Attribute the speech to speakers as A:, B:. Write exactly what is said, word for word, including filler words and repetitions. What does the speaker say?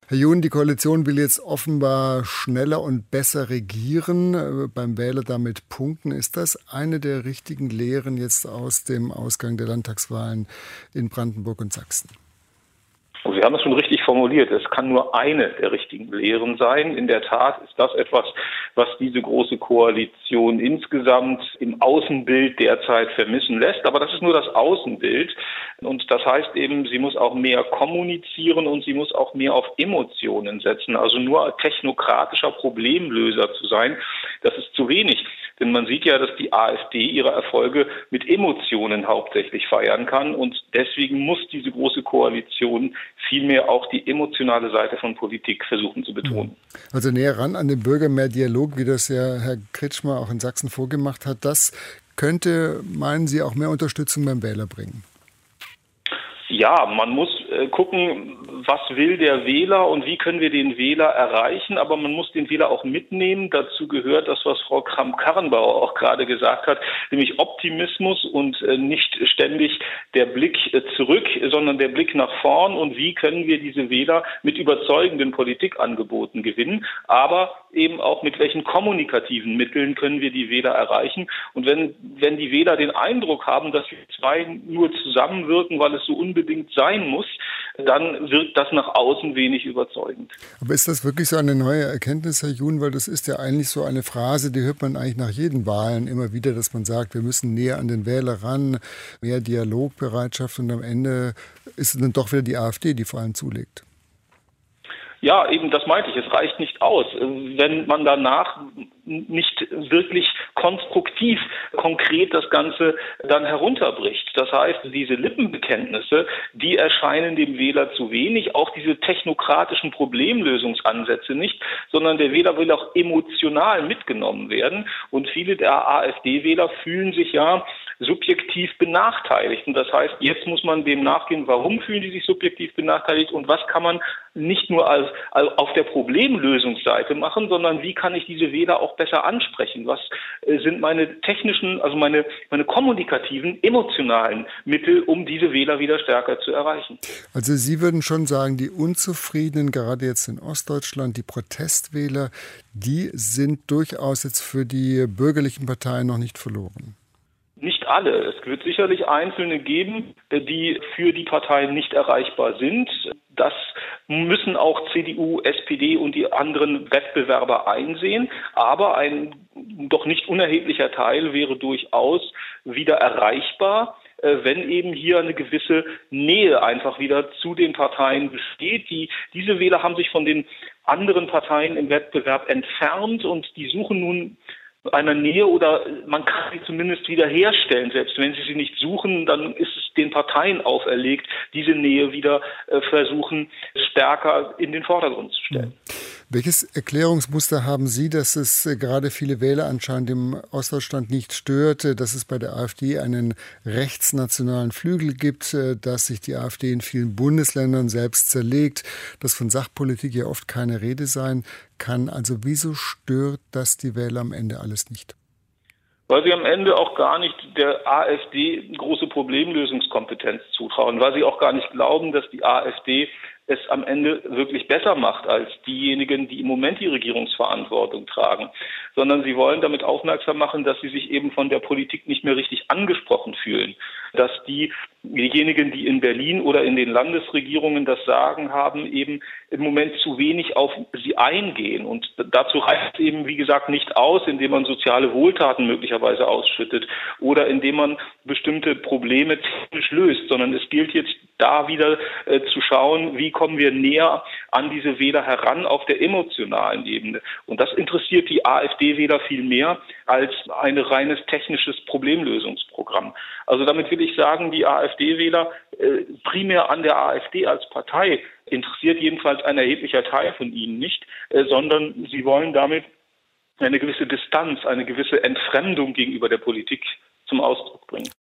A: Herr Jun, die Koalition will jetzt offenbar schneller und besser regieren, äh, beim Wähler damit punkten. Ist das eine der richtigen Lehren jetzt aus dem Ausgang der Landtagswahlen in Brandenburg und Sachsen?
B: Sie haben es schon richtig formuliert. Es kann nur eine der richtigen Lehren sein. In der Tat ist das etwas, was diese große Koalition insgesamt im Außenbild derzeit vermissen lässt. Aber das ist nur das Außenbild. Und das heißt eben, sie muss auch mehr kommunizieren und sie muss auch mehr auf Emotionen setzen. Also nur technokratischer Problemlöser zu sein, das ist zu wenig. Denn man sieht ja, dass die AfD ihre Erfolge mit Emotionen hauptsächlich feiern kann. Und deswegen muss diese große Koalition vielmehr auch die emotionale Seite von Politik versuchen zu betonen.
A: Also näher ran an den Bürger, mehr Dialog, wie das ja Herr Kretschmer auch in Sachsen vorgemacht hat, das könnte, meinen Sie, auch mehr Unterstützung beim Wähler bringen?
B: Ja, man muss äh, gucken, was will der Wähler und wie können wir den Wähler erreichen, aber man muss den Wähler auch mitnehmen. Dazu gehört das, was Frau Kramp-Karrenbauer auch gerade gesagt hat, nämlich Optimismus und äh, nicht ständig der Blick äh, zurück, sondern der Blick nach vorn und wie können wir diese Wähler mit überzeugenden Politikangeboten gewinnen, aber eben auch mit welchen kommunikativen Mitteln können wir die Wähler erreichen. Und wenn, wenn die Wähler den Eindruck haben, dass die zwei nur zusammenwirken, weil es so unbedingt sein muss, dann wirkt das nach außen wenig überzeugend.
A: Aber ist das wirklich so eine neue Erkenntnis, Herr Jun? Weil das ist ja eigentlich so eine Phrase, die hört man eigentlich nach jeden Wahlen immer wieder, dass man sagt, wir müssen näher an den Wähler ran, mehr Dialogbereitschaft und am Ende ist es dann doch wieder die AfD, die vor allem zulegt.
B: Ja, eben das meinte ich. Es reicht nicht aus, wenn man danach nicht wirklich konstruktiv, konkret das Ganze dann herunterbricht. Das heißt, diese Lippenbekenntnisse, die erscheinen dem Wähler zu wenig, auch diese technokratischen Problemlösungsansätze nicht, sondern der Wähler will auch emotional mitgenommen werden. Und viele der AfD-Wähler fühlen sich ja subjektiv benachteiligt. Und das heißt, jetzt muss man dem nachgehen, warum fühlen die sich subjektiv benachteiligt und was kann man nicht nur als, als auf der Problemlösungsseite machen, sondern wie kann ich diese Wähler auch besser ansprechen? Was äh, sind meine technischen, also meine, meine kommunikativen, emotionalen Mittel, um diese Wähler wieder stärker zu erreichen?
A: Also Sie würden schon sagen, die Unzufriedenen, gerade jetzt in Ostdeutschland, die Protestwähler, die sind durchaus jetzt für die bürgerlichen Parteien noch nicht verloren.
B: Nicht alle. Es wird sicherlich Einzelne geben, die für die Parteien nicht erreichbar sind. Das müssen auch C D U, S P D und die anderen Wettbewerber einsehen. Aber ein doch nicht unerheblicher Teil wäre durchaus wieder erreichbar, wenn eben hier eine gewisse Nähe einfach wieder zu den Parteien besteht. Die, diese Wähler haben sich von den anderen Parteien im Wettbewerb entfernt und die suchen nun einer Nähe oder man kann sie zumindest wieder herstellen. Selbst wenn sie sie nicht suchen, dann ist es den Parteien auferlegt, diese Nähe wieder äh, versuchen, stärker in den Vordergrund zu stellen.
A: Welches Erklärungsmuster haben Sie, dass es äh, gerade viele Wähler anscheinend im Ostdeutschland nicht stört, äh, dass es bei der AfD einen rechtsnationalen Flügel gibt, äh, dass sich die AfD in vielen Bundesländern selbst zerlegt, dass von Sachpolitik ja oft keine Rede sein kann? Also wieso stört das die Wähler am Ende alles nicht?
B: Weil sie am Ende auch gar nicht der AfD große Problemlösungskompetenz zutrauen, weil sie auch gar nicht glauben, dass die AfD es am Ende wirklich besser macht als diejenigen, die im Moment die Regierungsverantwortung tragen, sondern sie wollen damit aufmerksam machen, dass sie sich eben von der Politik nicht mehr richtig angesprochen fühlen, dass die diejenigen, die in Berlin oder in den Landesregierungen das Sagen haben, eben im Moment zu wenig auf sie eingehen. Und dazu reicht es eben, wie gesagt, nicht aus, indem man soziale Wohltaten möglicherweise ausschüttet oder indem man bestimmte Probleme technisch löst, sondern es gilt jetzt da wieder äh, zu schauen, wie kommen wir näher an diese Wähler heran auf der emotionalen Ebene. Und das interessiert die AfD-Wähler viel mehr als ein reines technisches Problemlösungsprogramm. Also damit will ich sagen, die AfD-Wähler äh, primär an der AfD als Partei interessiert jedenfalls ein erheblicher Teil von ihnen nicht, äh, sondern sie wollen damit eine gewisse Distanz, eine gewisse Entfremdung gegenüber der Politik zum Ausdruck bringen.